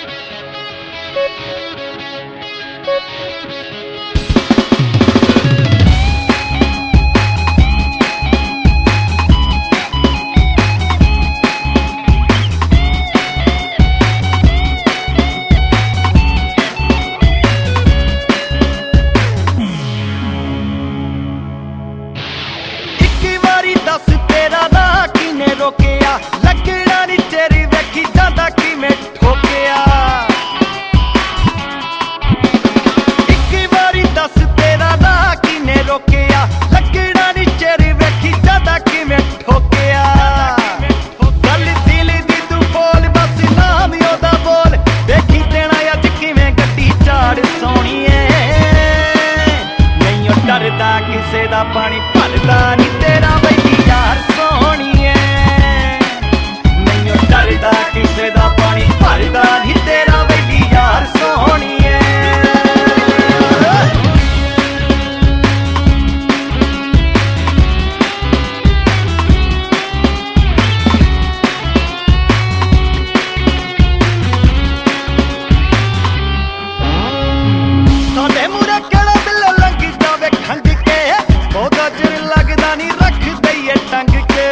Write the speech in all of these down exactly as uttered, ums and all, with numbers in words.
दस तेरा ना किने रोकिया, लगना नी तेरी वेखी जांदा किवें ठोकिया। इक वारी दस तेरा ना किने रोकिया, लगना नी तेरी वेखी जांदा किवें ठोकिया। गल दिल दी तू बोल बस नाम ओदा बोल, वेखी देना अज किवें गड्डी झाड़ सोहणीए। नहीं ओ डरदा किसे दा पानी भरदा नी तेरा बैठी यार सोहणीए। नहीं ओ डरदा किसे दा पानी भरदा नी तेरा बैठी यार सोहणीए। साडे मूहरे केड़ा बिल लंघ जावे खंघ के, बहुता चिर लगदा नी रख दईए टंग के।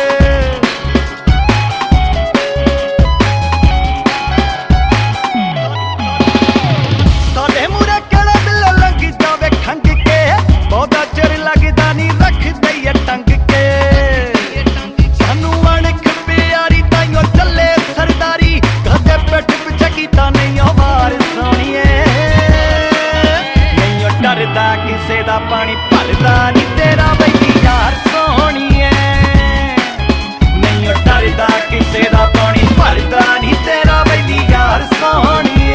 साडे मूहरे केड़ा बिल लंघ जावे खंघ के, बहुता चिर लगदा नी रख दईए टंग के। सानू अणख प्यारी ताइयों चले सरदारी, कदे पिठ पिछे कीता नहीं ओ वार सोहणीए। नहीं ओ डरदा किसे दा पानी भरदा नी तेरा बैठी यार सोहणीए। नहीं ओ डरदा किसे दा पानी भरदा नी तेरा बैठी यार सोहणीए।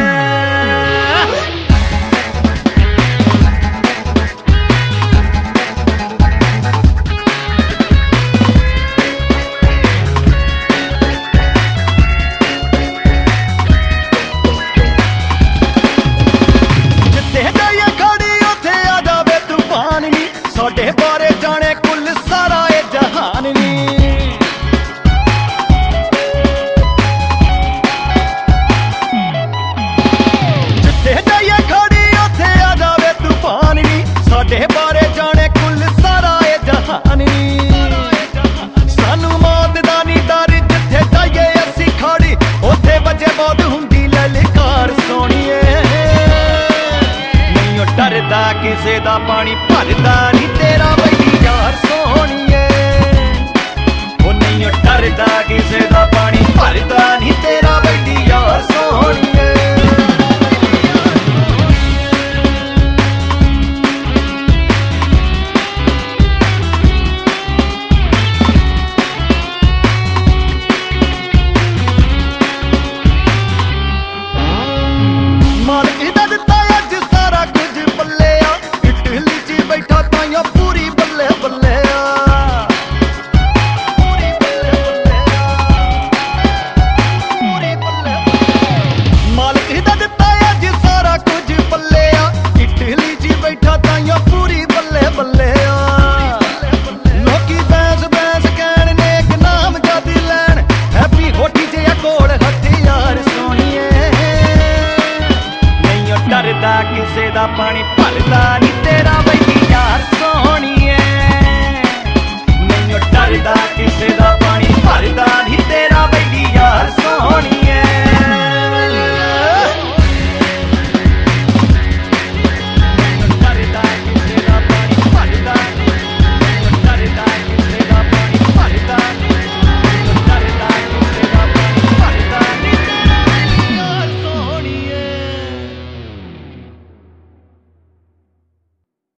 साडे बारे जाने कुल सारा ए जहान नी। जिथे जाइए खड़ी उथे आ जावे तूफान नी, साडे बारे जाने कुल सारा ए जहान नी। सानू मौत दा नी डर, जिथे जाइए असी खड़ी उथे वजे मौत हुंदी ललकार सोहणीए। नहीं ओ डरदा किसे दा पानी भरदा नी तेरा बैठी यार सोहणीए। ओ नहीं ओ डरदा किसे दा पानी भरदा नी तेरा बैठी यार सोहणीए। मालिक दा दित्ता अज सारा कुछ बल्ले आ, इटली च बैठा ताइयों पूरी बल्ले बल्ले आ। पूरी बल्ले बल्ले आ, पूरी बल्ले बल्ले। मालिक दा दित्ता अज सारा कुछ बल्ले आ, इटली च बैठा ताइयों पूरी बल्ले बल्ले आ। लोकी बैंस बैंस कहण ने इक नाम जद लैन, हैप्पी होठी जिहा कोल हथियार सोहणीए। नहीं ओ डरदा किसे दा पानी भरदा नी